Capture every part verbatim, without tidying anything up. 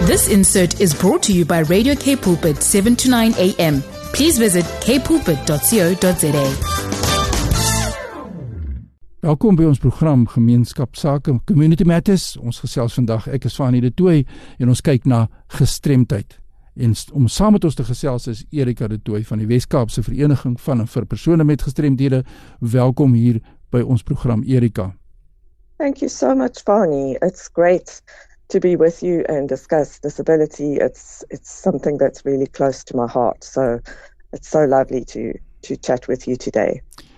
This insert is brought to you by Radio K Pulpit, seven to nine a m. Please visit k pulpit dot co dot za. Welkom by ons program Gemeenskap Sake, Community Matters. Ons gesels vandag, ek is Fanie de Tooy, en ons kyk na gestremdheid. En om saam met ons te gesels is Erika de Tooy van die Wes-Kaapse Vereniging van en vir persone met gestremdhede. Welkom hier by ons program, Erika. Thank you so much, Fanie. It's great to be with you and discuss disability. It's it's something that's really close to my heart. So it's so lovely to to chat with you today.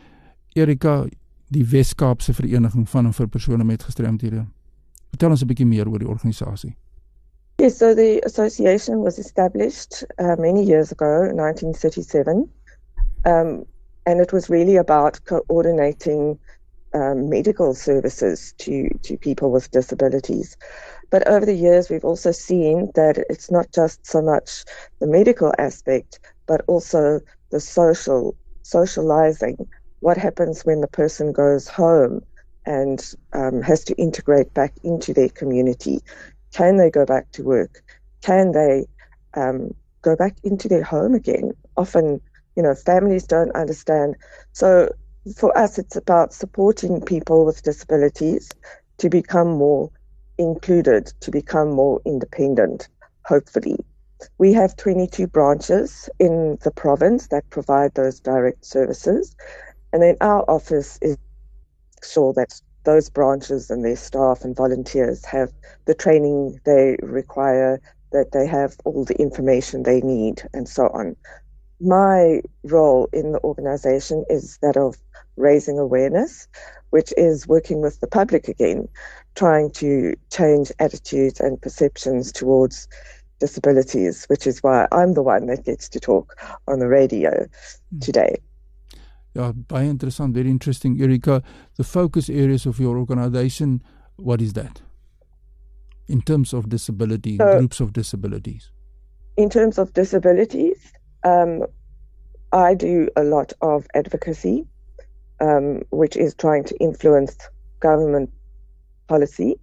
Erika, die Wes-Kaapse Vereniging van en vir persone met gestremdhede. Vertel ons 'n bietjie meer oor die organisasie. Yes, so the association was established uh, many years ago, nineteen thirty-seven, um, and it was really about coordinating um, medical services to, to people with disabilities. But over the years, we've also seen that it's not just so much the medical aspect, but also the social, socializing. What happens when the person goes home and um, has to integrate back into their community? Can they go back to work? Can they um, go back into their home again? Often, you know, families don't understand. So for us, it's about supporting people with disabilities to become more included, to become more independent, hopefully. We have twenty-two branches in the province that provide those direct services. And then our office is sure that those branches and their staff and volunteers have the training they require, that they have all the information they need, and so on. My role in the organization is that of raising awareness, which is working with the public again, trying to change attitudes and perceptions towards disabilities, which is why I'm the one that gets to talk on the radio today. Yeah, baie interessant, very interesting. Erika, the focus areas of your organization, what is that? In terms of disability, so, groups of disabilities. In terms of disabilities, um, I do a lot of advocacy, um, which is trying to influence government policy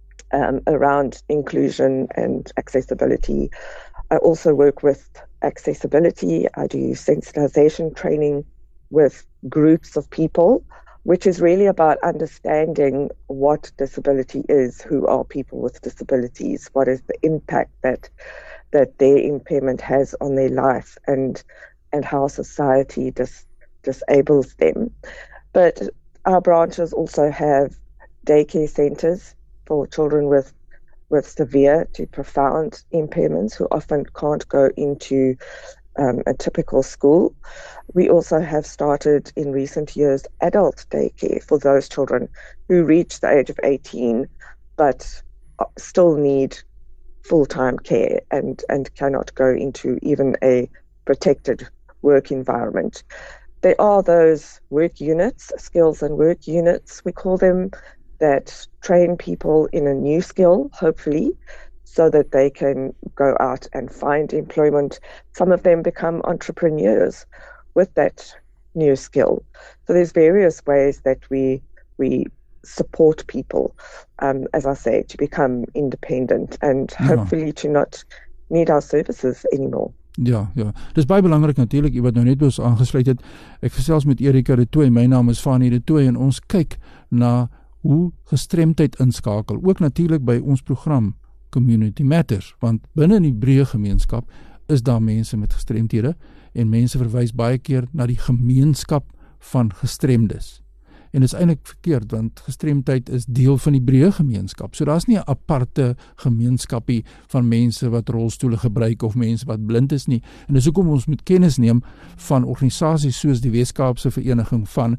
um, around inclusion and accessibility. I also work with accessibility. I do sensitization training with groups of people, which is really about understanding what disability is, who are people with disabilities, what is the impact that that their impairment has on their life, and and how society dis, disables them. But our branches also have daycare centers for children with with severe to profound impairments who often can't go into Um, a typical school. We also have started in recent years adult daycare for those children who reach the age of eighteen but still need full-time care and, and cannot go into even a protected work environment. There are those work units, skills and work units, we call them, that train people in a new skill, hopefully, so that they can go out and find employment. Some of them become entrepreneurs with that new skill. So there's various ways that we we support people, um, as I say, to become independent and ja. hopefully to not need our services anymore. Ja, ja. Dis baie belangrik natuurlik, jy wat nou net by ons aangesluit het. Ek gesels met Erika de Tooy, my naam is Fanie de Tooy, en ons kyk na hoe gestremdheid inskakel, ook natuurlik by ons program Community Matters, want binne in die breë gemeenskap is daar mense met gestremdhede, en mense verwys baie keer na die gemeenskap van gestremdes. En dit is eintlik verkeerd, want gestremdheid is deel van die breë gemeenskap. So daar's nie 'n aparte gemeenskapie van mense wat rolstoele gebruik of mense wat blind is nie. En dis hoekom ons moet kennis neem van organisasies soos die Wes-Kaapse Vereniging van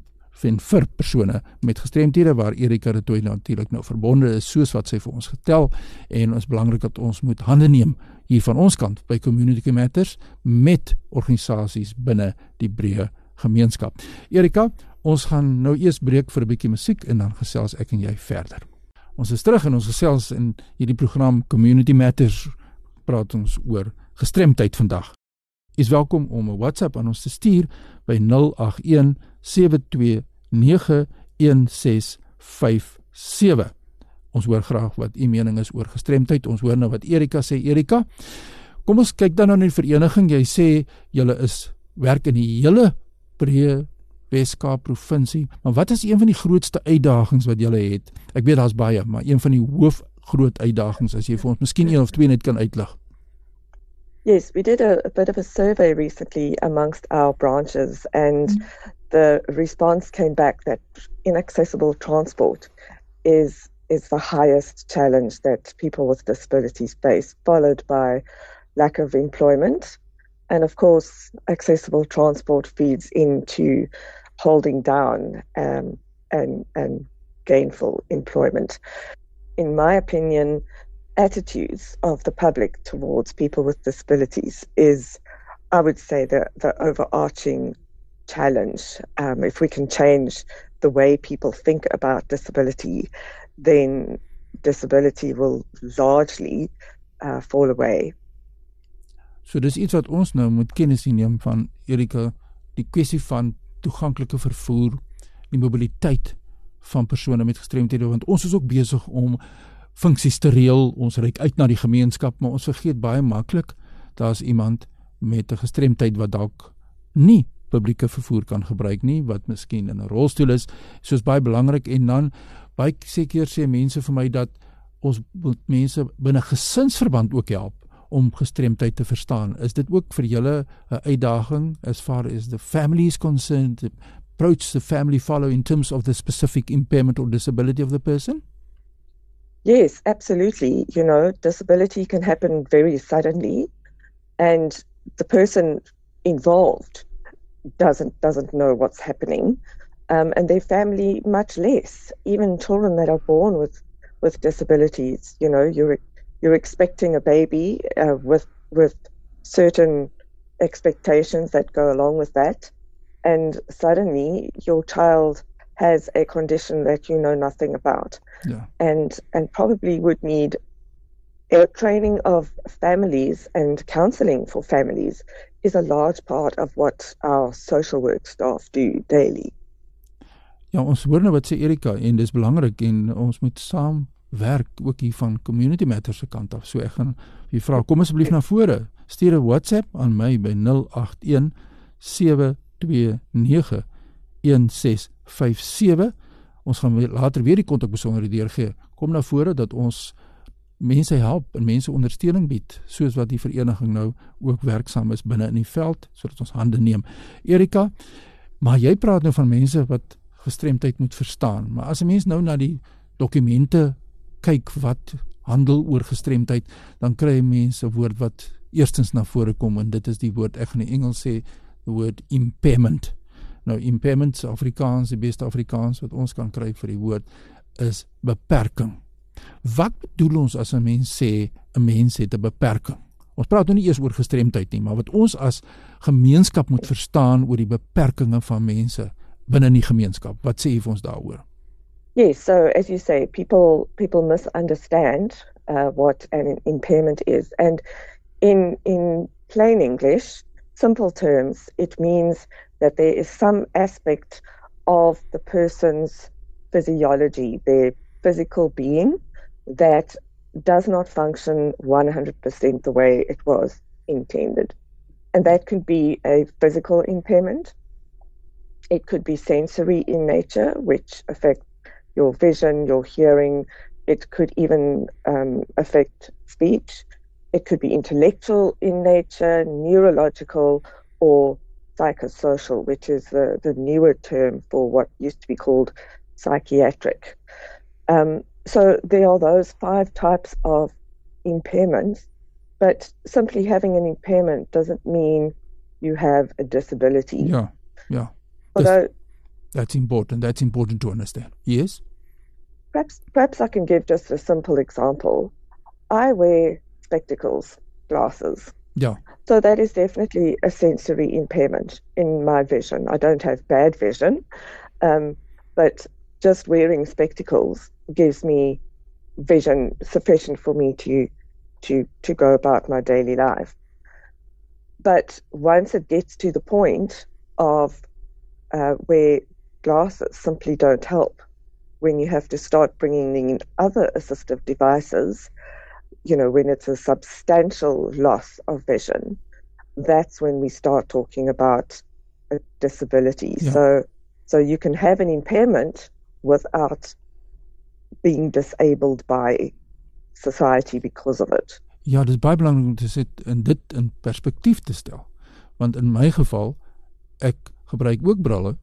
en vir persone met gestremdhede, waar Erika de Tooy natuurlik nou verbonde is, soos wat sy vir ons getel, en ons belangrik dat ons moet hande neem hier van ons kant by Community Matters met organisasies binne die breë gemeenskap. Erika, ons gaan nou eers breek vir 'n bietjie musiek en dan gesels ek en jy verder. Ons is terug in ons gesels in hierdie program Community Matters, praat ons oor gestremdheid vandag. Jy is welkom om 'n WhatsApp aan ons te stuur by nul agt een sewe twee nege een ses vyf sewe. Ons hoor graag wat u mening is oor gestremdheid. Ons hoor nou wat Erika sê. Erika, kom ons kyk dan na die vereniging. Jy sê julle is werk in die hele breë Wes-Kaap provinsie, maar wat is een van die grootste uitdagings wat julle het? Ek weet daar's baie, maar een van die hoof groot uitdagings, as jy vir ons miskien een of twee net kan uitlig. Yes, we did a, a bit of a survey recently amongst our branches, and mm. the response came back that inaccessible transport is is the highest challenge that people with disabilities face, followed by lack of employment. And of course, accessible transport feeds into holding down um, and, and gainful employment. In my opinion, attitudes of the public towards people with disabilities is, I would say, the, the overarching challenge. Um, if we can change the way people think about disability, then disability will largely uh, fall away. So dis iets wat ons nou moet kennis neem van, Erika, die kwessie van toeganklike vervoer, die mobiliteit van persone met gestremthede, want ons is ook besig om funksies te reël, ons reik uit na die gemeenskap, maar ons vergeet baie maklik, daar is iemand met 'n gestremdheid wat dalk nie publieke vervoer kan gebruik nie, wat miskien in 'n rolstoel is, soos baie belangrik. En dan, baie seker sê mense vir my dat ons moet mense binne gesinsverband ook help om gestremdheid te verstaan. Is dit ook vir julle 'n uitdaging as far as the family is concerned, to approach the family follow in terms of the specific impairment or disability of the person? Yes, absolutely. You know, disability can happen very suddenly, and the person involved doesn't doesn't know what's happening, um, and their family much less. Even children that are born with with disabilities, you know, you're you're expecting a baby uh, with with certain expectations that go along with that, and suddenly your child has a condition that you know nothing about, yeah. and and probably would need a training of families, and counselling for families is a large part of what our social work staff do daily. Ja, ons hoor nou wat sê Erika, en dis belangrik, en ons moet saam werk ook hier van Community Matters se kant af. So ek gaan vir vra, kom asseblief na vore. Stuur 'n WhatsApp aan my by nul agt een sewe twee nege een ses vyf sewe. Ons gaan later weer die kontakbesonderhede deurgee. Kom na vore dat ons mense help en mense ondersteuning bied, soos wat die vereniging nou ook werksaam is binne in die veld, sodat ons hande neem. Erika, maar jy praat nou van mense wat gestremdheid moet verstaan, maar as 'n mens nou na die dokumente kyk wat handel oor gestremdheid, dan kry jy mense 'n woord wat eerstens na vore kom, en dit is die woord, ek gaan in Engels sê, the word impairment. Nou, impairment, Afrikaans, die beste Afrikaans wat ons kan kry vir die woord, is beperking. Wat bedoel ons as 'n mens sê 'n mens het 'n beperking? Ons praat nou nie eers oor gestremdheid nie, maar wat ons as gemeenskap moet verstaan oor die beperkings van mense binne in die gemeenskap. Wat sê jy vir ons daaroor? Yes, so as you say, people people misunderstand uh, what an impairment is, and in in plain English, simple terms, it means that there is some aspect of the person's physiology, their physical being, that does not function one hundred percent the way it was intended. And that could be a physical impairment. It could be sensory in nature, which affect your vision, your hearing. It could even um, affect speech. It could be intellectual in nature, neurological, or psychosocial, which is the, the newer term for what used to be called psychiatric. Um, so there are those five types of impairments, but simply having an impairment doesn't mean you have a disability. Yeah, yeah. Although, that's important. That's important to understand. Yes? Perhaps, perhaps I can give just a simple example. I wear spectacles, glasses. Yeah. So that is definitely a sensory impairment in my vision. I don't have bad vision, um, but just wearing spectacles gives me vision sufficient for me to to to go about my daily life. But once it gets to the point of uh, where glasses simply don't help, when you have to start bringing in other assistive devices, you know, when it's a substantial loss of vision, that's when we start talking about a disability. Yeah. So, so you can have an impairment without being disabled by society because of it. Ja, dit is baie belangrik om te sit in dit in perspektief te stel. Want in my geval, ek gebruik ook brille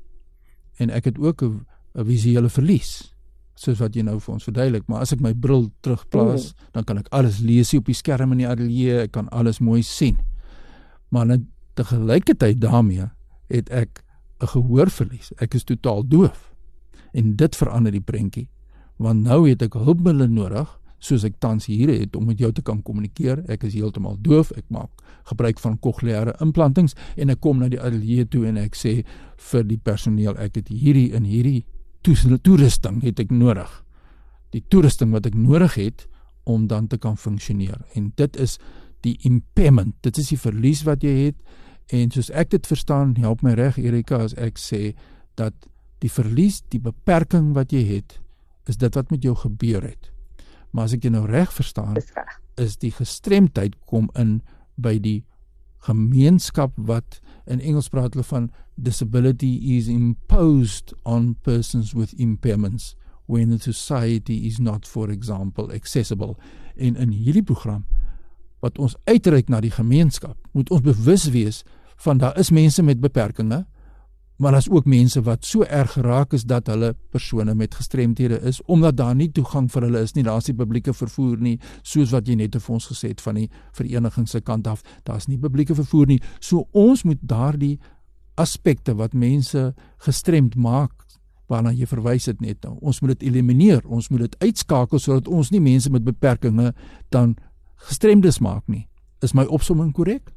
en ek het ook 'n visuele verlies, soos wat jy nou vir ons verduidelik. Maar as ek my bril terugplaas, mm. dan kan ek alles lees op die skerm in die ateljee, ek kan alles mooi sien. Maar net tegelijkertyd daarmee het ek 'n gehoorverlies. Ek is totaal doof. En dit verander die prentjie. Want nou het ek hulpmiddele nodig, soos ek tans hier het, om met jou te kan kommunikeer. Ek is heeltemal doof, ek maak gebruik van cochleaire implantings, en ek kom na die ateljee toe en ek sê vir die personeel, ek het hierdie en hierdie toerusting het ek nodig. Die toerusting wat ek nodig het, om dan te kan funksioneer. En dit is die impairment, dit is die verlies wat jy het, en soos ek dit verstaan, help my reg Erika, as ek sê, dat die verlies, die beperking wat jy het, is dit wat met jou gebeur het. Maar as ek jy nou reg verstaan, is die gestremdheid kom in by die gemeenskap wat, in Engels praat hulle van disability is imposed on persons with impairments when the society is not, for example, accessible. En in hierdie program, wat ons uitreik na die gemeenskap, moet ons bewus wees van daar is mense met beperkings, maar daar is ook mense wat so erg geraak is dat hulle persone met gestremdhede is, omdat daar nie toegang vir hulle is nie, daar is nie publieke vervoer nie, soos wat jy net vir ons gesê het van die vereniging se kant af, daar is nie publieke vervoer nie, so ons moet daardie aspekte wat mense gestremd maak, waarna jy verwys het net nou, ons moet dit elimineer, ons moet dit uitskakel, sodat ons nie mense met beperkings dan gestremdes maak nie. Is my opsomming korrek?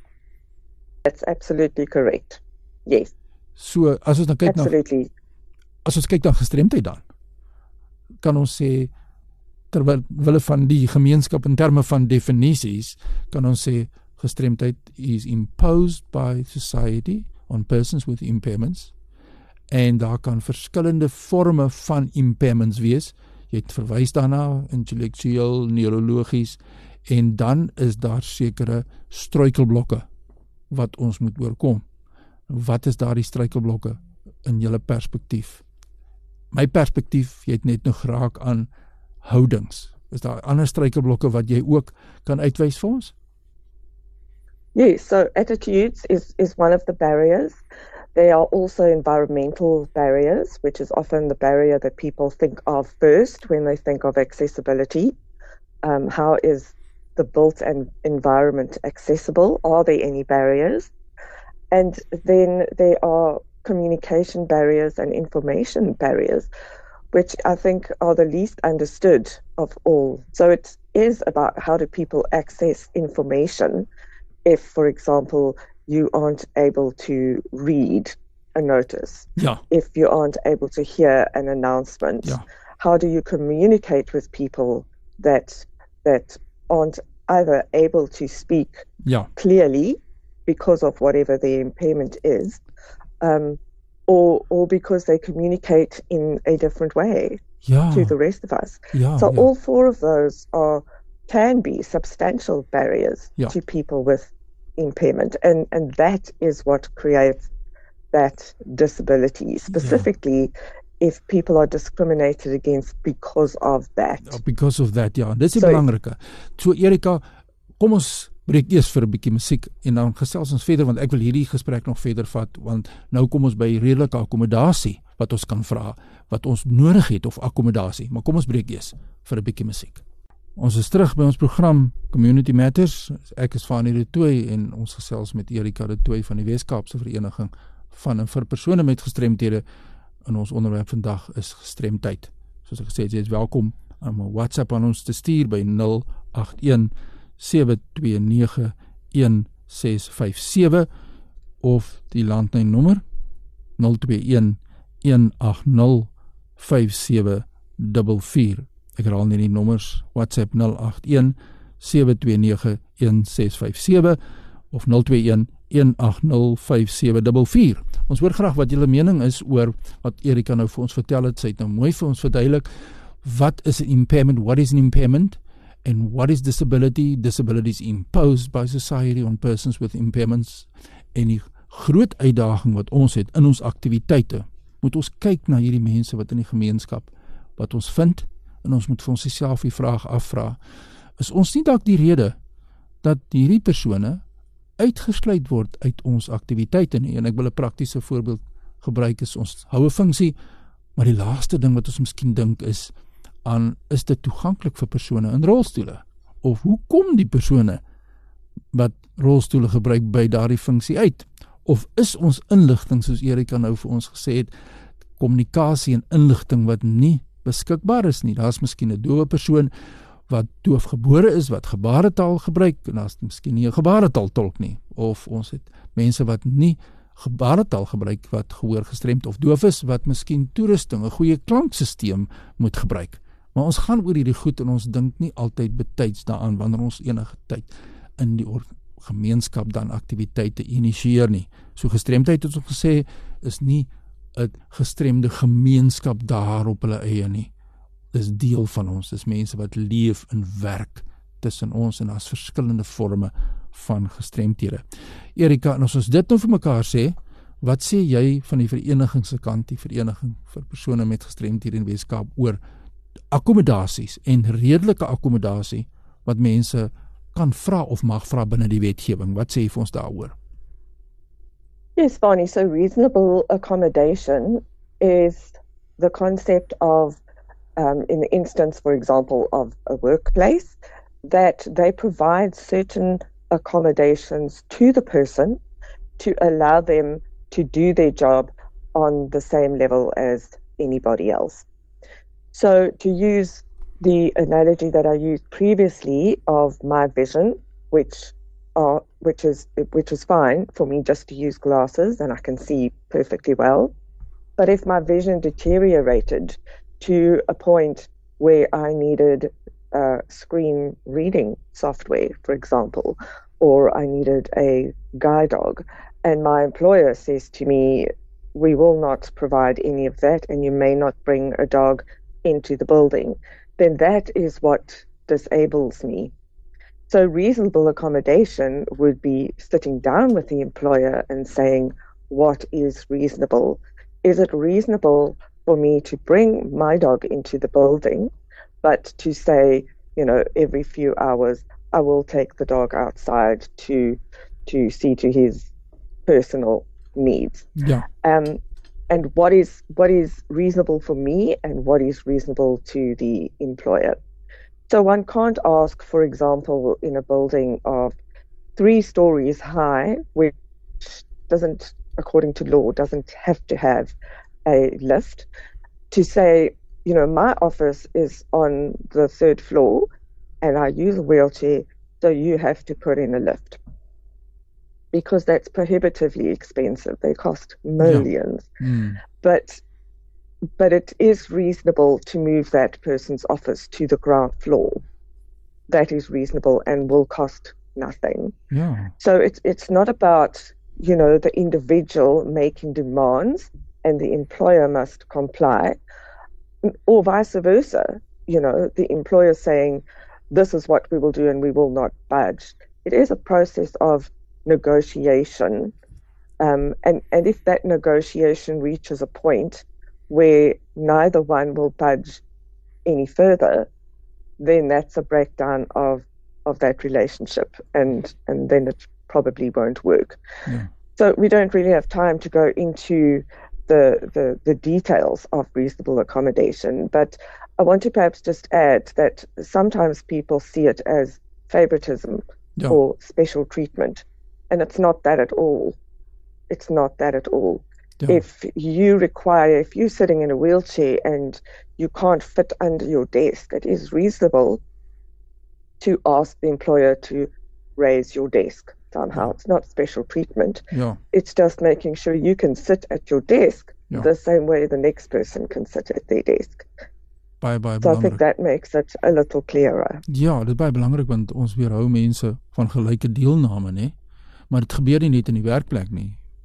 That's absolutely correct. Yes. So, as ons dan kyk na, as ons kyk na gestremdheid dan, kan ons sê, terwyl wille van die gemeenskap in terme van definisies, kan ons sê, gestremdheid is imposed by society on persons with impairments, en daar kan verskillende vorme van impairments wees, jy het verwys daarna, intellektueel, neurologies, en dan is daar sekere struikelblokke, wat ons moet oorkom. Wat is daar die struikelblokke in julle perspektief? My perspektief, jy het net nog geraak aan houdings. Is daar ander struikelblokke wat jy ook kan uitwys vir ons? Yes, so attitudes is, is one of the barriers. There are also environmental barriers, which is often the barrier that people think of first when they think of accessibility. Um, how is the built en- environment accessible? Are there any barriers? And then there are communication barriers and information barriers, which I think are the least understood of all. So it is about how do people access information if, for example, you aren't able to read a notice, yeah. if you aren't able to hear an announcement, yeah. how do you communicate with people that that aren't either able to speak yeah. clearly because of whatever their impairment is, um, or or because they communicate in a different way yeah. to the rest of us. Yeah, so yeah. all four of those are can be substantial barriers yeah. to people with impairment, and and that is what creates that disability, specifically yeah. if people are discriminated against because of that. Because of that, ja. Dis die so, belangrike. So Erika, kom ons breek eers vir 'n bietjie musiek en dan gesels ons verder, want ek wil hierdie gesprek nog verder vat, want nou kom ons by redelike akkommodasie wat ons kan vra, wat ons nodig het of akkommodasie. Maar kom ons breek eers vir 'n bietjie musiek. Ons is terug by ons program Community Matters. Ek is Fanie de Tooy en ons gesels met Erika de Tooy van die Weskaapse Vereniging van en vir persone met gestremdhede. En ons onderwerp vandag is gestremdheid. Soos ek gesê het, jy is welkom om 'n WhatsApp aan ons te stuur by nul agt een sewe twee nege een ses vyf sewe of die landlynnommer nul twee een een agt nul vyf sewe vier vier. Ek herhaal net die nommers, WhatsApp nul agt een sewe twee nege een ses vyf sewe of nul twee een een agt nul vyf sewe vier vier. Ons hoor graag wat julle mening is oor wat Erika nou vir ons vertel het. Sy het nou mooi vir ons verduidelik wat is an impairment, what is an impairment, and what is disability. Disability is imposed by society on persons with impairments. En die groot uitdaging wat ons het in ons aktiwiteite, moet ons kyk na hierdie mense wat in die gemeenskap, wat ons vind, en ons moet vir ons self die vraag afvra, is ons nie dalk die rede dat hierdie persone uitgesluit word uit ons aktiwiteite nie? En ek wil 'n praktiese voorbeeld gebruik, is ons hou 'n funksie, maar die laaste ding wat ons miskien dink is aan, is dit toeganklik vir persone in rolstoele? Of hoe kom die persone wat rolstoele gebruik by daardie funksie uit? Of is ons inligting, soos Erika nou vir ons gesê het, kommunikasie en inligting wat nie beskikbaar is nie? Daar's miskien 'n doewe persoon wat doofgebore is, wat gebaretaal gebruik, en daar's miskien nie 'n gebaretaal tolk nie. Of ons het mense wat nie gebaretaal gebruik, wat gehoorgestremd of doof is, wat miskien toerusting, 'n goeie klanksysteem moet gebruik. Maar ons gaan oor hierdie goed en ons dink nie altyd betyds daaraan wanneer ons enige tyd in die gemeenskap dan aktiwiteite initieer nie. So gestremdheid, het ons gesê, is nie 'n gestremde gemeenskap daar op hulle eie nie. Dis deel van ons, dis mense wat leef en werk tussen ons, en daar's verskillende forme van gestremdhede. Erika, en as ons dit nou vir mekaar sê, wat sê jy van die vereniging se kant, die vereniging vir persone met gestremdhede in Weskaap, oor akkommodasies en redelike akkommodasie wat mense kan vra of mag vra binne die wetgewing? Wat sê jy vir ons daaroor? Yes, Barney, so reasonable accommodation is the concept of, um, in the instance, for example, of a workplace, that they provide certain accommodations to the person to allow them to do their job on the same level as anybody else. So to use the analogy that I used previously of my vision, which are, which is which is fine for me just to use glasses and I can see perfectly well. But if my vision deteriorated to a point where I needed uh, screen reading software, for example, or I needed a guide dog, and my employer says to me, we will not provide any of that and you may not bring a dog into the building, then that is what disables me. So reasonable accommodation would be sitting down with the employer and saying, what is reasonable? Is it reasonable for me to bring my dog into the building, but to say, you know, every few hours, I will take the dog outside to to see to his personal needs? Yeah. Um, and what is what is reasonable for me and what is reasonable to the employer. So one can't ask, for example, in a building of three stories high, which doesn't, according to law, doesn't have to have a lift, to say, you know, my office is on the third floor and I use a wheelchair, so you have to put in a lift. Because that's prohibitively expensive. They cost millions. Yeah. Mm. But but it is reasonable to move that person's office to the ground floor. That is reasonable and will cost nothing. Yeah. So it's it's not about, you know, the individual making demands and the employer must comply, or vice versa. You know, the employer saying, this is what we will do and we will not budge. It is a process of negotiation. Um, and, and if that negotiation reaches a point where neither one will budge any further, then that's a breakdown of, of that relationship, and, and then it probably won't work. Yeah. So we don't really have time to go into the, the, the details of reasonable accommodation, but I want to perhaps just add that sometimes people see it as favoritism Yeah. or special treatment, and it's not that at all. It's not that at all. Yeah. If you require, if you're sitting in a wheelchair and you can't fit under your desk, it is reasonable to ask the employer to raise your desk somehow. It's not special treatment. Yeah. It's just making sure you can sit at your desk Yeah. the same way the next person can sit at their desk. Baie baie So I think belangrik. that makes it a little clearer. Ja, dit is baie belangrik want ons weerhou mense van gelyke deelname, nê? Maar dit gebeur nie net in die werkplek nie.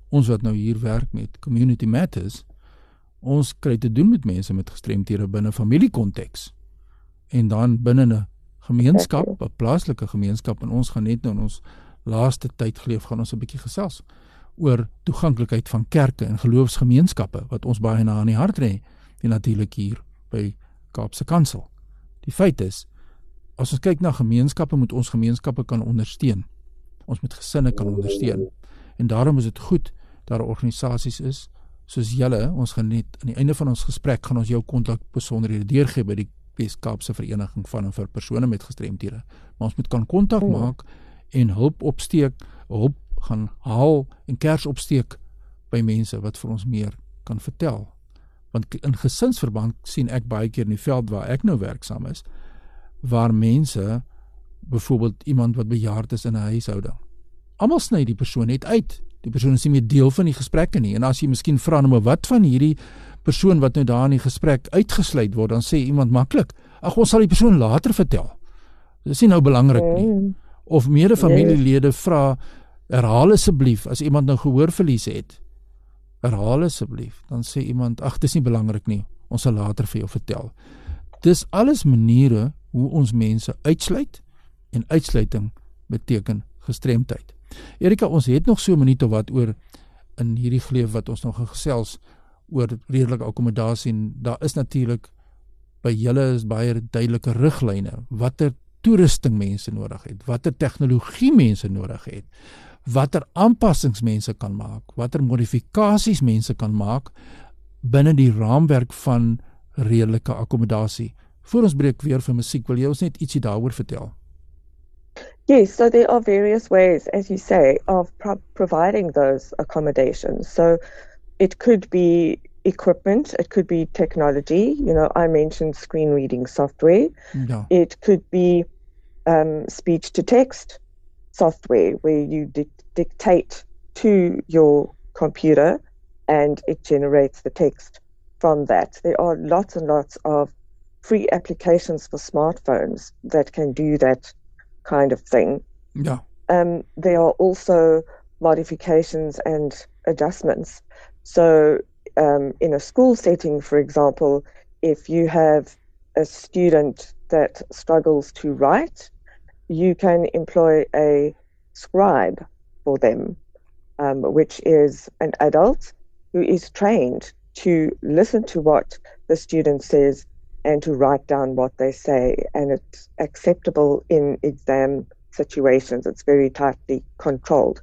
ons wat nou hier werk met Community Matters, ons kry te doen met mense met gestremthede binne familiekonteks en dan binne 'n gemeenskap, 'n plaaslike gemeenskap, en ons gaan net nou in ons laaste tyd geleef gaan ons 'n bietjie gesels oor toeganklikheid van kerke en geloofsgemeenskappe wat ons baie na aan die hart lê, en natuurlik hier by Kaapse Kansel. Die feit is, as ons kyk na gemeenskappe, moet ons gemeenskappe kan ondersteun. Ons moet gesinne kan ondersteun. En daarom is dit goed dat daar organisasies is soos julle. Ons gaan net aan die einde van ons gesprek gaan ons jou kontakbesonderhede deurgee by die Wes-Kaapse Vereniging van en vir persone met gestremthede. Maar ons moet kan kontak maak en hulp opsteek, hulp gaan haal en kers opsteek by mense wat vir ons meer kan vertel. Want in gesinsverband sien ek baie keer in die veld waar ek nou werksaam is, waar mense, byvoorbeeld iemand wat bejaard is in 'n huishouding, almal sny die persoon net uit. Die persoon is nie meer deel van die gesprekke nie. En as jy miskien vra nou, wat van hierdie persoon wat nou daar in die gesprek uitgesluit word, dan sê iemand maklik, ag, ons sal die persoon later vertel. Dit is nie nou belangrik nie. Of mede familielede vra, herhaal asseblief, as iemand nou gehoorverlies het, herhaal asseblief, dan sê iemand, ag, dis nie belangrik nie, ons sal later vir jou vertel. Dis alles maniere hoe ons mense uitsluit, en uitsluiting beteken gestremdheid. Erika, ons het nog so 'n minuut of wat oor in hierdie geleef wat ons nog gesels oor redelike akkommodasie, en daar is natuurlik by julle is baie duidelike riglyne watter toerusting mense nodig het, watter tegnologie mense nodig het, watter aanpassings mense kan maak, watter modifikasies mense kan maak binne die raamwerk van redelike akkommodasie. Voor ons breek weer vir musiek, wil jy ons net ietsie daaroor vertel? Yes, so there are various ways, as you say, of pro- providing those accommodations. So it could be equipment, it could be technology. You know, I mentioned screen reading software. Yeah. It could be um, speech to text software where you dic- dictate to your computer and it generates the text from that. There are lots and lots of free applications for smartphones that can do that kind of thing. Yeah. Um, there are also modifications and adjustments. So um, in a school setting, for example, if you have a student that struggles to write, you can employ a scribe for them, um, which is an adult who is trained to listen to what the student says and to write down what they say, and it's acceptable in exam situations. It's very tightly controlled.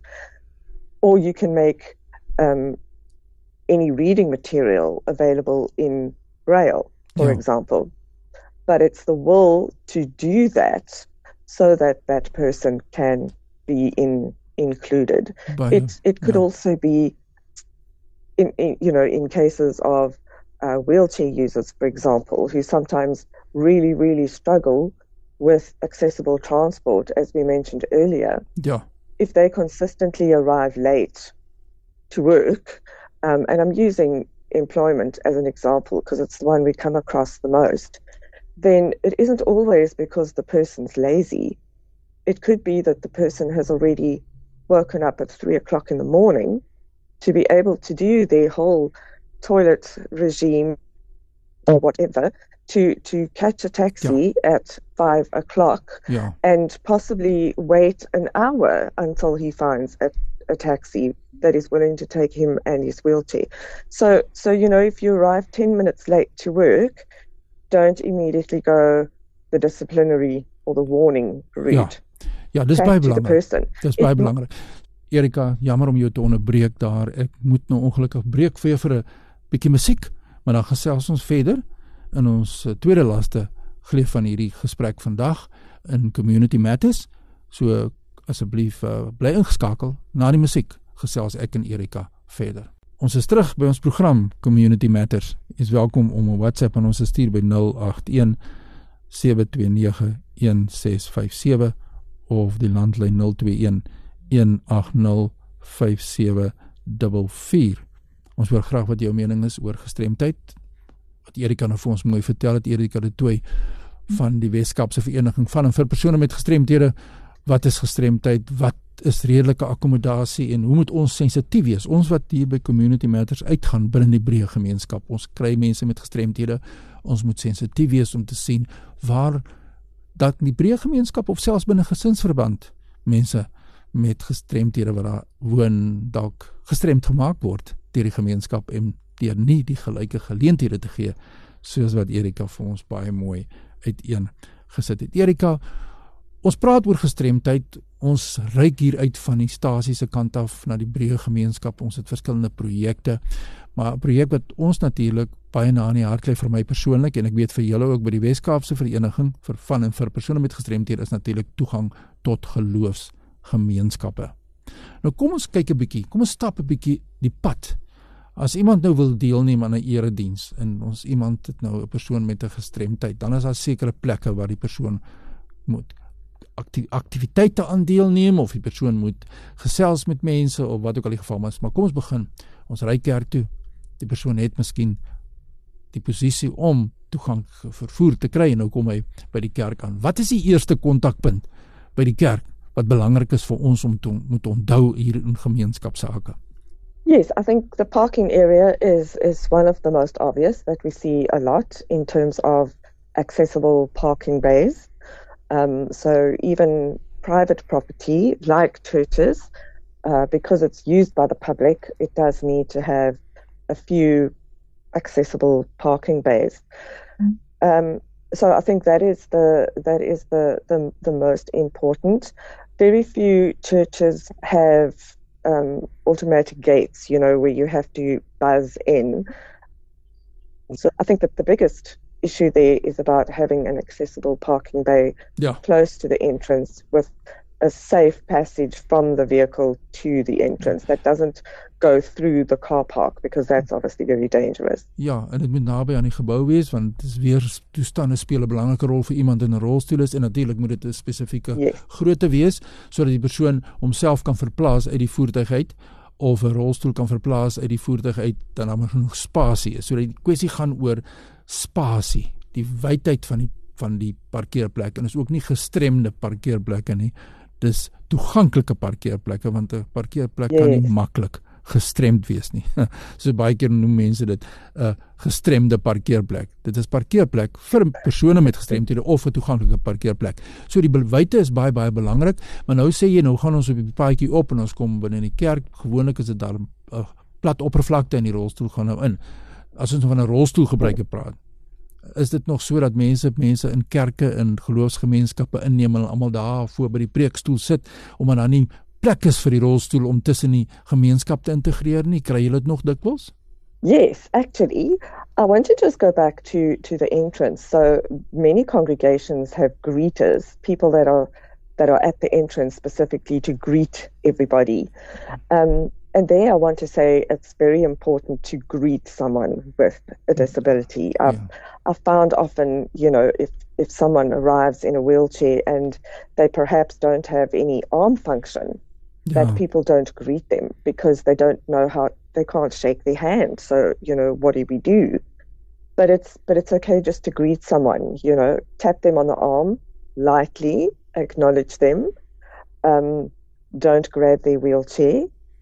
Or you can make um, any reading material available in Braille, for Yeah. example. But it's the will to do that so that that person can be in, included. By, It it could yeah. also be, in, in you know, in cases of Uh, wheelchair users, for example, who sometimes really, really struggle with accessible transport, as we mentioned earlier. Yeah. If they consistently arrive late to work, um, and I'm using employment as an example because it's the one we come across the most, then it isn't always because the person's lazy. It could be that the person has already woken up at three o'clock in the morning to be able to do their whole toilet regime or whatever, to, to catch a taxi Yeah. at five o'clock Yeah. and possibly wait an hour until he finds a, a taxi that is willing to take him and his wheelchair. So, so you know, if you arrive ten minutes late to work, don't immediately go the disciplinary or the warning route. Ja, dis Back baie to the belangrik. person. Dis It- baie belangrik. Erika, jammer om jou te onderbreek daar. Ek moet nou ongelukkig breek vir jou vir 'n bietjie musiek, maar dan gesels ons verder in ons uh, tweede laaste geleef van hierdie gesprek vandag in Community Matters. So asseblief uh, bly ingeskakel. Na die musiek gesels ek en Erika verder. Ons is terug by ons program Community Matters. Jy is welkom om 'n WhatsApp aan ons te stuur by nul agt een sewe twee nege een ses vyf sewe of die landlyn nul twee een een agt nul vyf sewe vier vier. Ons wil graag wat jou mening is oor gestremdheid. Wat Erika nou vir ons mooi vertel het, Erika de Tooy van die Wes-Kaapse Vereniging van en vir persone met gestremdhede. Wat is gestremdheid? Wat is redelike akkommodasie en hoe moet ons sensitief wees? Ons wat hier by Community Matters uitgaan binne die breë gemeenskap. Ons kry mense met gestremthede. Ons moet sensitief wees om te sien waar dat die breë gemeenskap of selfs binne gesinsverband mense met gestremthede wat daar woon dalk gestremd gemaak word deur die gemeenskap en deur nie die gelyke geleenthede te gee soos wat Erika vir ons baie mooi uiteen gesit het. Erika, ons praat oor gestremdheid, ons reik hier uit van die stasie se kant af na die breë gemeenskap, ons het verskillende projekte, maar 'n projek wat ons natuurlik baie na in die hart lê vir my persoonlik en ek weet vir julle ook by die Wes-Kaapse Vereniging vir van en vir persone met gestremthede is natuurlik toegang tot geloofsgemeenskappe. Nou kom ons kyk 'n bietjie, kom ons stap 'n bietjie die pad. As iemand nou wil deelneem aan 'n erediens en ons iemand het nou 'n persoon met 'n gestremdheid, dan is daar sekere plekke waar die persoon moet aktiwiteite aan deelneem of die persoon moet gesels met mense of wat ook al die geval is. Maar kom ons begin. Ons ry kerk toe. Die persoon het miskien die posisie om toegang vervoer te kry en nou kom hy by die kerk aan. Wat is die eerste kontakpunt by die kerk wat belangrik is vir ons om te moet onthou hier in gemeenskapsake? Yes, I think the parking area is is one of the most obvious that we see a lot in terms of accessible parking bays. Um, so even private property, like churches, uh, because it's used by the public, it does need to have a few accessible parking bays. Mm. Um, so I think that is the that is the, the the most important. Very few churches have um, automatic gates, you know, where you have to buzz in. So I think that the biggest issue there is about having an accessible parking bay yeah. close to the entrance with a safe passage from the vehicle to the entrance that doesn't go through the car park because that's obviously very dangerous. Ja, en dit moet naby aan die gebou wees want dit is weer toestande speel 'n belangrike rol vir iemand in 'n rolstoel is en natuurlik moet dit 'n spesifieke yes. grootte wees sodat die persoon homself kan verplaas uit die voertuig uit of 'n rolstoel kan verplaas uit die voertuig uit dan daar genoeg spasie is. So die kwessie gaan oor spasie, die wydheid van die van die parkeerplekke en is ook nie gestremde parkeerplekke nie. Dis toeganklike parkeerplekke want 'n parkeerplek yes. kan nie maklik gestremd wees nie. So baie keer noem mense dit 'n uh, gestremde parkeerplek. Dit is parkeerplek vir persone met gestremthede of 'n toeganklike parkeerplek. So die wydte is baie baie belangrik, maar nou sê jy nou gaan ons op die paadjie op en ons kom binne in die kerk. Gewoonlik is dit daar 'n uh, plat oppervlakte en die rolstoel gaan nou in. As ons van 'n rolstoelgebruiker praat, is dit nog so dat mense mense in kerke en geloofsgemeenskappe inneem en almal daar voor by die preekstoel sit om dan nie plek is vir die rolstoel om tussen die gemeenskap te integreer nie. Kry jy dit nog dikwels? Yes, actually, I want to just go back to to the entrance. So many congregations have greeters, people that are that are at the entrance specifically to greet everybody. Um, and there I want to say it's very important to greet someone with a disability. I've, yeah. I've found often, you know, if, if someone arrives in a wheelchair and they perhaps don't have any arm function, yeah. that people don't greet them because they don't know how, they can't shake their hand. So, you know, what do we do? But it's, but it's okay just to greet someone, you know, tap them on the arm lightly, acknowledge them, um, don't grab their wheelchair.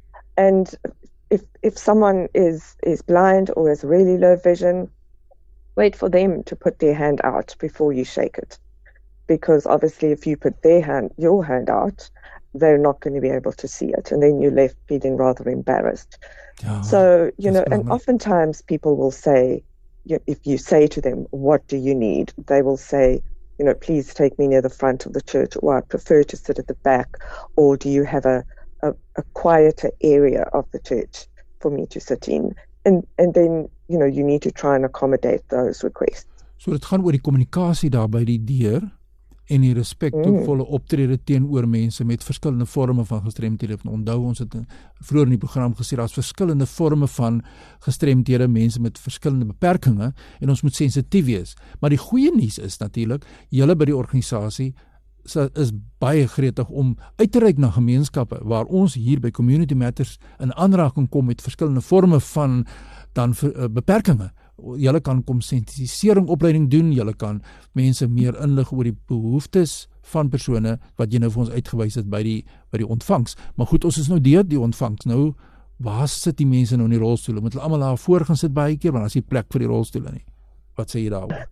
And if if someone is, is blind or has really low vision, wait for them to put their hand out before you shake it. Because obviously if you put their hand, your hand out, they're not going to be able to see it. And then you're left feeling rather embarrassed. Oh, so, you know, and oftentimes people will say, if you say to them, what do you need? They will say, you know, please take me near the front of the church, or I prefer to sit at the back, or do you have a, a, a quieter area of the church for me to sit in? And and then, you know, you need to try and accommodate those requests. So dit gaan oor die kommunikasie daar by die deur en die respekvolle mm. optrede teenoor mense met verskillende vorme van gestremthede. Onthou ons het vroeër in die program gesê daar's verskillende vorme van gestremthede, mense met verskillende beperkings en ons moet sensitief wees. Maar die goeie nuus is natuurlik, julle by die organisasie is baie gretig om uit te reik na gemeenskappe waar ons hier by Community Matters in aanraking kom met verskillende vorme van dan uh, beperkings. Julle kan kom sensitisering opleiding doen, julle kan mense meer inlig oor die behoeftes van persone wat jy nou vir ons uitgewys het by die by die ontvangs. Maar goed, ons is nou deur die ontvangs. Nou, waar sit die mense nou in die rolstoele? Moet hulle almal daar voor gaan sit baie keer, want daar is nie plek vir die rolstoele nie. Wat sê jy daaroor?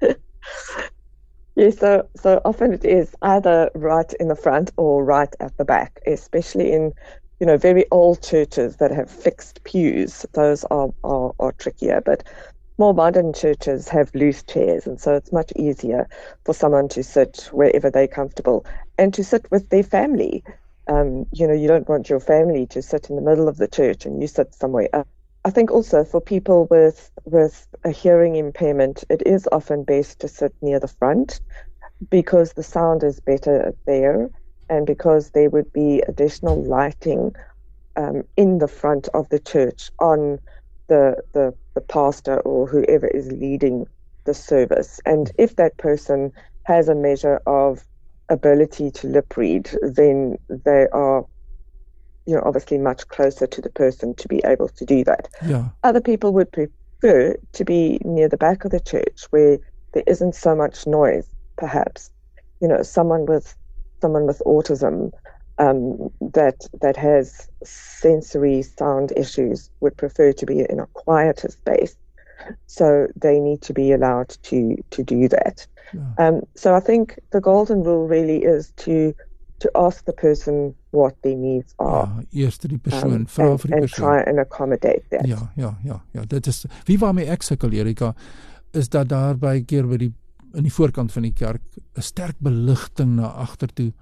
Yes, so, so often it is either right in the front or right at the back, especially in, you know, very old churches that have fixed pews. Those are, are, are trickier, but more modern churches have loose chairs, and so it's much easier for someone to sit wherever they're comfortable and to sit with their family. Um, you know, you don't want your family to sit in the middle of the church and you sit somewhere else. I think also for people with with a hearing impairment, it is often best to sit near the front because the sound is better there and because there would be additional lighting um, in the front of the church on the, the the pastor or whoever is leading the service. And if that person has a measure of ability to lip read, then they are, you know, obviously much closer to the person to be able to do that. Yeah. Other people would prefer to be near the back of the church where there isn't so much noise, perhaps. You know, someone with someone with autism um, that that has sensory sound issues would prefer to be in a quieter space. So they need to be allowed to to do that. Yeah. Um, so I think the golden rule really is to to ask the person what their needs are. Ja, eerst die persoon, um, vra and, vir die and persoon. try and accommodate that. Ja, ja, ja, ja. Dit is wie waarmee ek sukkel, Erika, is dat daar baie keer by die in die voorkant van die kerk 'n sterk beligting na agter toe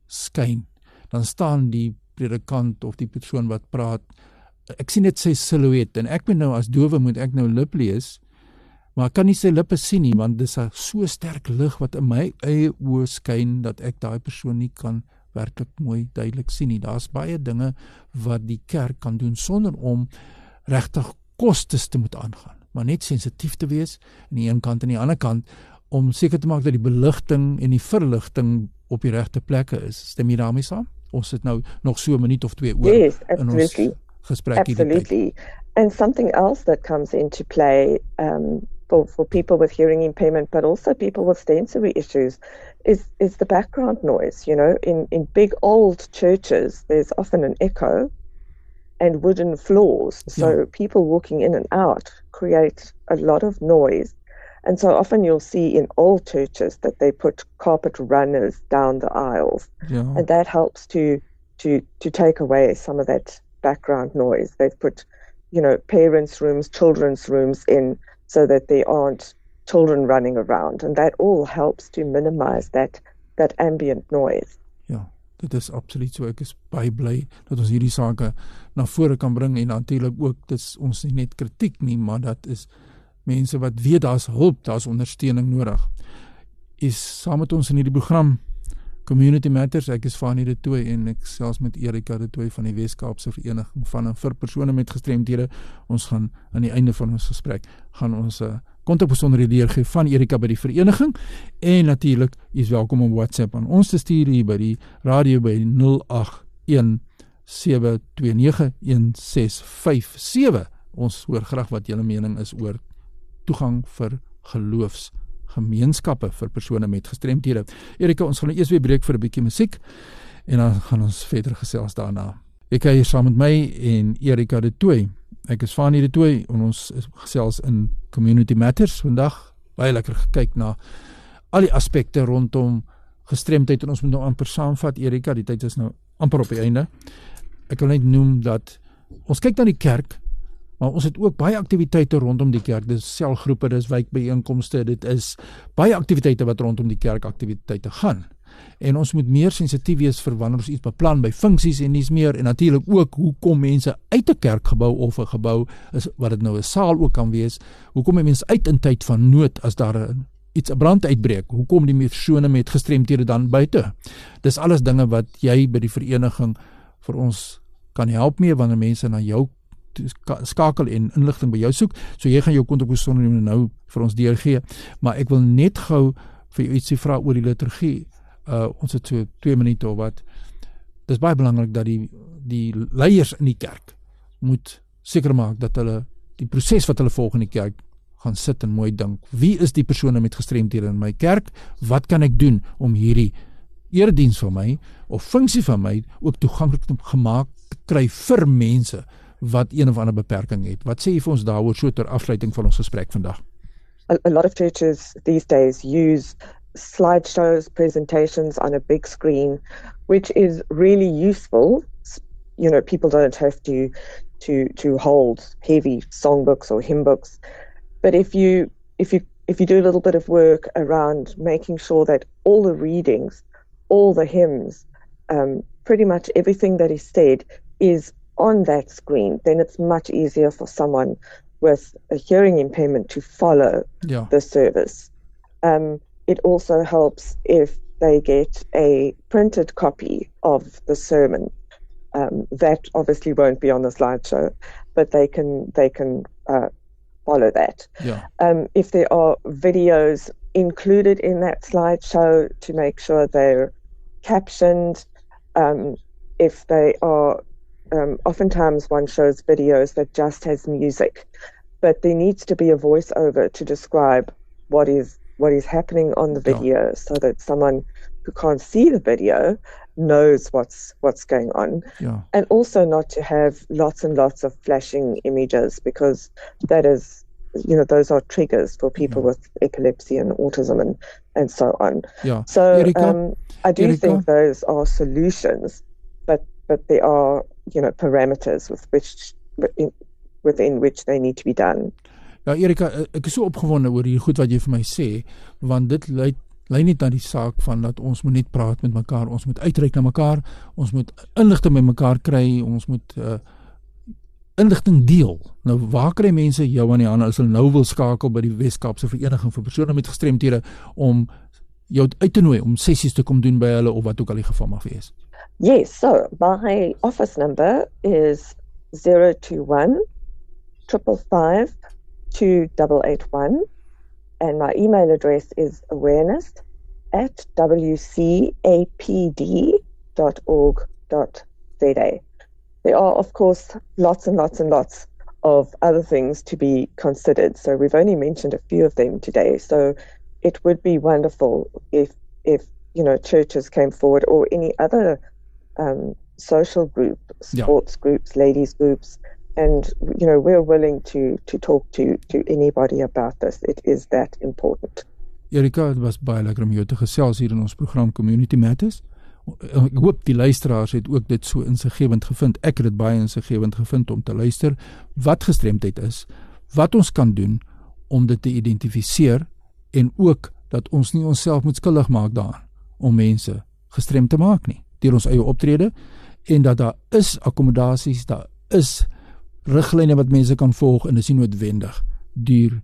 skyn. Dan staan die predikant of die persoon wat praat. Ek sien net sy silhouet en ek moet nou as dowe moet ek nou lip lees. Maar ek kan nie sy lippe sien nie, want dis 'n so sterk lig wat in my eie oë skyn, dat ek daai persoon nie kan werklik mooi duidelik sien nie. Daar's baie dinge wat die kerk kan doen sonder om regtig kostes te moet aangaan, maar net sensitief te wees aan die een kant en die ander kant, om seker te maak dat die beligting en die verligting op die regte plekke is. Stem jy daarmee saam? Ons sit nou nog so 'n minuut of twee oor yes, in ons gesprek hierdie tyd. Absolutely. And something else that comes into play um, for, for people with hearing impairment, but also people with sensory issues, is, is the background noise. You know, in, in big old churches, there's often an echo and wooden floors. So yeah. people walking in and out create a lot of noise. And so often you'll see in old churches that they put carpet runners down the aisles. Yeah. And that helps to, to, to take away some of that background noise. They've put, you know, parents' rooms, children's rooms in so that there aren't children running around. And that all helps to minimize that, that ambient noise. Ja, dit is absoluut so. Ek is baie bly dat ons hierdie sake na vore kan bring en natuurlik ook, dit is ons nie net kritiek nie, maar dat is mense wat weet daar's hulp, daar's ondersteuning nodig. Is saam met ons in hierdie program Community Matters. Ek is Fanie de Tooy en ek selfs met Erika de Tooy van die Wes-Kaapse Vereniging van en vir persone met gestremdhede. Ons gaan aan die einde van ons gesprek gaan ons 'n uh, kontakbesonderhede deurgee van Erika by die vereniging en natuurlik is welkom om WhatsApp aan ons te stuur hier by die radio by nul agt een sewe twee nege een ses vyf sewe. Ons hoor graag wat julle mening is oor toegang vir geloofsgemeenskappe vir persone met gestremdhede. Erika, ons gaan nou eers weer breek vir 'n bietjie musiek en dan gaan ons verder gesels daarna. Ek kuier saam met my en Erika de Tooy. Ek is Fanie de Tooy en ons gesels in Community Matters vandag. Baie lekker gekyk na al die aspekte rondom gestremdheid en ons moet nou amper saamvat, Erika, die tyd is nou amper op die einde. Ek wil net noem dat ons kyk na die kerk, maar ons het ook baie aktiwiteite rondom die kerk. Dis selgroepe, dis wijkbyeenkomste, dit is baie aktiwiteite wat rondom die kerk aktiwiteite gaan. En ons moet meer sensitief wees vir wanneer ons iets beplan by funksies en nies meer, en natuurlik ook hoe kom mense uit 'n kerkgebou of 'n gebou, is wat dit nou 'n saal ook kan wees, hoe kom mense uit in tyd van nood as daar 'n iets 'n brand uitbreek, hoe kom die persone met gestremdhede dan buite? Dis alles dinge wat jy by die vereniging vir ons kan help mee wanneer mense na jou skakel en inligting by jou soek. So jy gaan jou kontakbesonderhede nou vir ons deurgee, maar ek wil net gou vir jou ietsie vra oor die liturgie. Uh, ons het so twee minute of wat. Dis baie belangrik dat die die leiers in die kerk moet seker maak dat hulle die proses wat hulle volg in die kerk gaan sit en mooi dink. Wie is die persone met gestremdhede in my kerk? Wat kan ek doen om hierdie erediens van my of funksie van my ook toeganklik gemaak kry vir mense wat een of ander beperking het. Wat sê jy vir ons daaroor so ter afsluiting van ons gesprek vandag? A, a lot of churches these days use slideshows, presentations on a big screen, which is really useful. You know, people don't have to to to hold heavy songbooks or hymn books. But if you if you if you do a little bit of work around making sure that all the readings, all the hymns, um, pretty much everything that is said is on that screen, then it's much easier for someone with a hearing impairment to follow yeah. the service. Um, it also helps if they get a printed copy of the sermon. Um, that obviously won't be on the slideshow, but they can they can uh, follow that. Yeah. Um, if there are videos included in that slideshow to make sure they're captioned, um, if they are, um, oftentimes one shows videos that just has music, but there needs to be a voiceover to describe what is what is happening on the video, yeah. so that someone who can't see the video knows what's what's going on. Yeah. And also not to have lots and lots of flashing images, because that is, you know, those are triggers for people yeah. with epilepsy and autism and, and so on. Yeah. So Erika, um, I do Erika. think those are solutions, but but there are, you know, parameters with which within, within which they need to be done. Ja, Erika, ek is so opgewonde oor hier goed wat jy vir my sê, want dit lei lei nie na die saak van dat ons moet net praat met mekaar, ons moet uitreik na mekaar, ons moet inligting met mekaar kry, ons moet uh, inligting deel. Nou, waar kry mense jou aan die hande as hulle nou wil skakel by die Wes-Kaapse Vereniging vir persone met gestremthede om jou uit te nooi om sessies te kom doen by hulle of wat ook al die geval mag wees? Yes, so my office number is zero two one, five five five, two eight eight one. And my email address is awareness at w c a p d dot org dot z a. There are, of course, lots and lots and lots of other things to be considered. So we've only mentioned a few of them today. So it would be wonderful if, if you know, churches came forward, or any other um, social group, sports yeah. groups, ladies groups. And, you know, we're willing to to talk to to anybody about this. It is that important. Erika, het was baie lekker om jou te gesels hier in ons program Community Matters. Ek hoop die luisteraars het ook dit so insiggewend gevind. Ek het dit baie insiggewend gevind om te luister wat gestremdheid is, wat ons kan doen om dit te identifiseer, en ook dat ons nie onsself moet skuldig maak daaraan om mense gestremd te maak nie, deur ons eie optrede, en dat daar is akkommodasies, daar is riglyne wat mense kan volg, en is nie noodwendig duur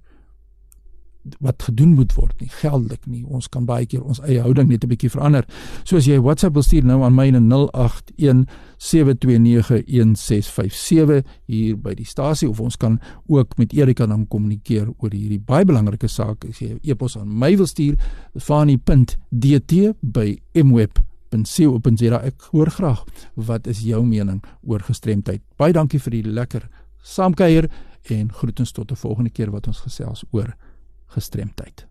wat gedoen moet word nie, geldelik nie. Ons kan baie keer ons eie houding net 'n bietjie verander. So as jy WhatsApp wil stuur nou aan my in nul agt een sewe twee nege een ses vyf sewe hier by die stasie, of ons kan ook met Erika dan kommunikeer oor hierdie baie belangrike saak. As jy 'n e-pos aan my wil stuur, fani punt d t by m web punt co punt z a. Ek hoor graag, wat is jou mening oor gestremdheid? Baie dankie vir die lekker saamkuier, en groetens tot 'n volgende keer wat ons gesels oor gestremdheid.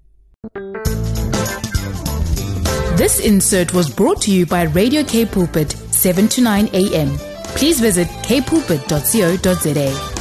This insert was brought to you by Radio K Pulpit, seven to nine a m. Please visit k pulpit dot co dot z a.